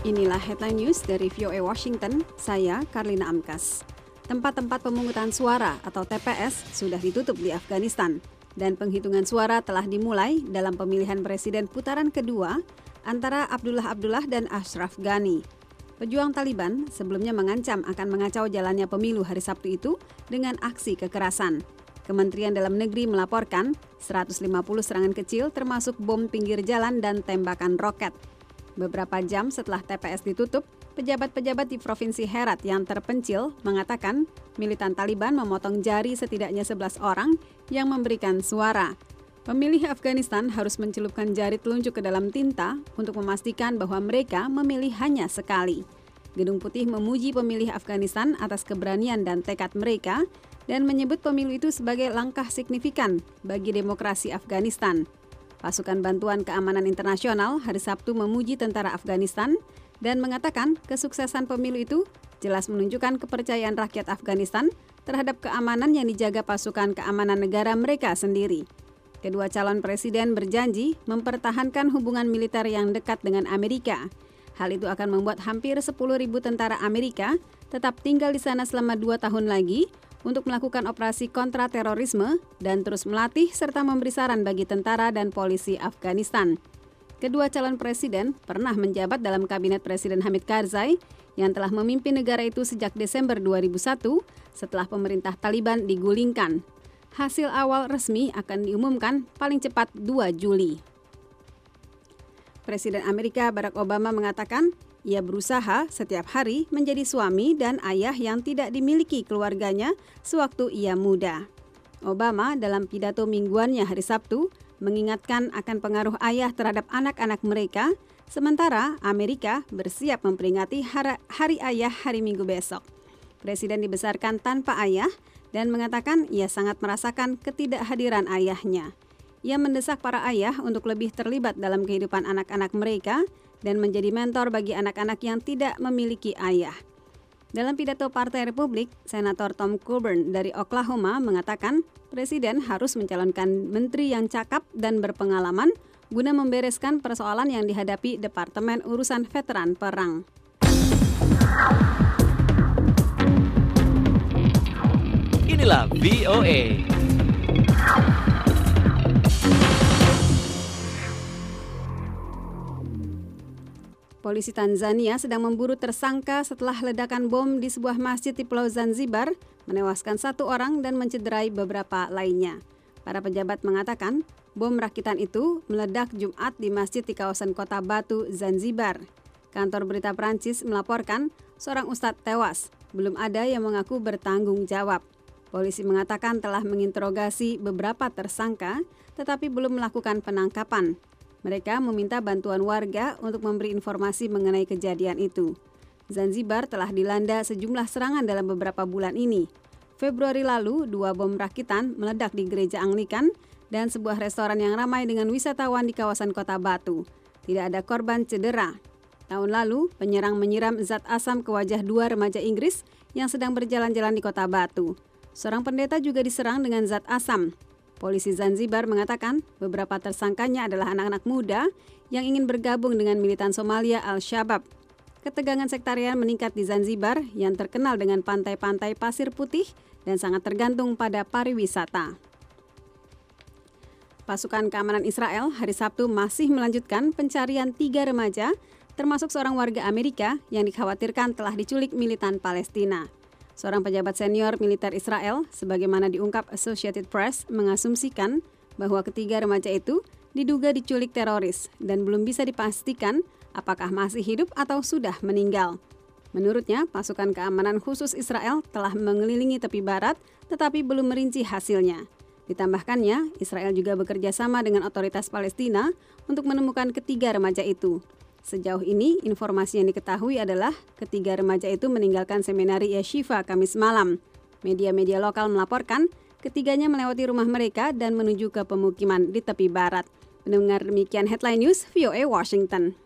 Inilah headline news dari VOA Washington, saya Karlina Amkas. Tempat-tempat pemungutan suara atau TPS sudah ditutup di Afghanistan dan penghitungan suara telah dimulai dalam pemilihan presiden putaran kedua antara Abdullah Abdullah dan Ashraf Ghani. Pejuang Taliban sebelumnya mengancam akan mengacau jalannya pemilu hari Sabtu itu dengan aksi kekerasan. Kementerian Dalam Negeri melaporkan 150 serangan kecil termasuk bom pinggir jalan dan tembakan roket. Beberapa jam setelah TPS ditutup, pejabat-pejabat di Provinsi Herat yang terpencil mengatakan militan Taliban memotong jari setidaknya 11 orang yang memberikan suara. Pemilih Afghanistan harus mencelupkan jari telunjuk ke dalam tinta untuk memastikan bahwa mereka memilih hanya sekali. Gedung Putih memuji pemilih Afghanistan atas keberanian dan tekad mereka dan menyebut pemilu itu sebagai langkah signifikan bagi demokrasi Afghanistan. Pasukan Bantuan Keamanan Internasional hari Sabtu memuji tentara Afghanistan dan mengatakan kesuksesan pemilu itu jelas menunjukkan kepercayaan rakyat Afghanistan terhadap keamanan yang dijaga pasukan keamanan negara mereka sendiri. Kedua calon presiden berjanji mempertahankan hubungan militer yang dekat dengan Amerika. Hal itu akan membuat hampir 10.000 tentara Amerika tetap tinggal di sana selama 2 tahun lagi untuk melakukan operasi kontra-terorisme dan terus melatih serta memberi saran bagi tentara dan polisi Afghanistan. Kedua calon presiden pernah menjabat dalam kabinet Presiden Hamid Karzai yang telah memimpin negara itu sejak Desember 2001 setelah pemerintah Taliban digulingkan. Hasil awal resmi akan diumumkan paling cepat 2 Juli. Presiden Amerika Barack Obama mengatakan ia berusaha setiap hari menjadi suami dan ayah yang tidak dimiliki keluarganya sewaktu ia muda. Obama dalam pidato mingguannya hari Sabtu mengingatkan akan pengaruh ayah terhadap anak-anak mereka, sementara Amerika bersiap memperingati Hari Ayah hari Minggu besok. Presiden dibesarkan tanpa ayah dan mengatakan ia sangat merasakan ketidakhadiran ayahnya. Ia mendesak para ayah untuk lebih terlibat dalam kehidupan anak-anak mereka dan menjadi mentor bagi anak-anak yang tidak memiliki ayah. Dalam pidato Partai Republik, Senator Tom Coburn dari Oklahoma mengatakan Presiden harus mencalonkan menteri yang cakap dan berpengalaman guna membereskan persoalan yang dihadapi Departemen Urusan Veteran Perang. Inilah VOA. Polisi Tanzania sedang memburu tersangka setelah ledakan bom di sebuah masjid di Pulau Zanzibar menewaskan 1 orang dan mencederai beberapa lainnya. Para pejabat mengatakan bom rakitan itu meledak Jumat di masjid di kawasan Kota Batu, Zanzibar. Kantor berita Prancis melaporkan seorang ustadz tewas. Belum ada yang mengaku bertanggung jawab. Polisi mengatakan telah menginterogasi beberapa tersangka tetapi belum melakukan penangkapan. Mereka meminta bantuan warga untuk memberi informasi mengenai kejadian itu. Zanzibar telah dilanda sejumlah serangan dalam beberapa bulan ini. Februari lalu, 2 bom rakitan meledak di gereja Anglikan dan sebuah restoran yang ramai dengan wisatawan di kawasan Kota Batu. Tidak ada korban cedera. Tahun lalu, penyerang menyiram zat asam ke wajah 2 remaja Inggris yang sedang berjalan-jalan di Kota Batu. Seorang pendeta juga diserang dengan zat asam. Polisi Zanzibar mengatakan beberapa tersangkanya adalah anak-anak muda yang ingin bergabung dengan militan Somalia Al-Shabaab. Ketegangan sektarian meningkat di Zanzibar yang terkenal dengan pantai-pantai pasir putih dan sangat tergantung pada pariwisata. Pasukan keamanan Israel hari Sabtu masih melanjutkan pencarian 3 remaja, termasuk seorang warga Amerika yang dikhawatirkan telah diculik militan Palestina. Seorang pejabat senior militer Israel, sebagaimana diungkap Associated Press, mengasumsikan bahwa ketiga remaja itu diduga diculik teroris dan belum bisa dipastikan apakah masih hidup atau sudah meninggal. Menurutnya, pasukan keamanan khusus Israel telah mengelilingi tepi barat tetapi belum merinci hasilnya. Ditambahkannya, Israel juga bekerja sama dengan otoritas Palestina untuk menemukan ketiga remaja itu. Sejauh ini, informasi yang diketahui adalah ketiga remaja itu meninggalkan seminari Yeshiva Kamis malam. Media-media lokal melaporkan ketiganya melewati rumah mereka dan menuju ke pemukiman di tepi barat. Mendengar demikian headline news, VOA Washington.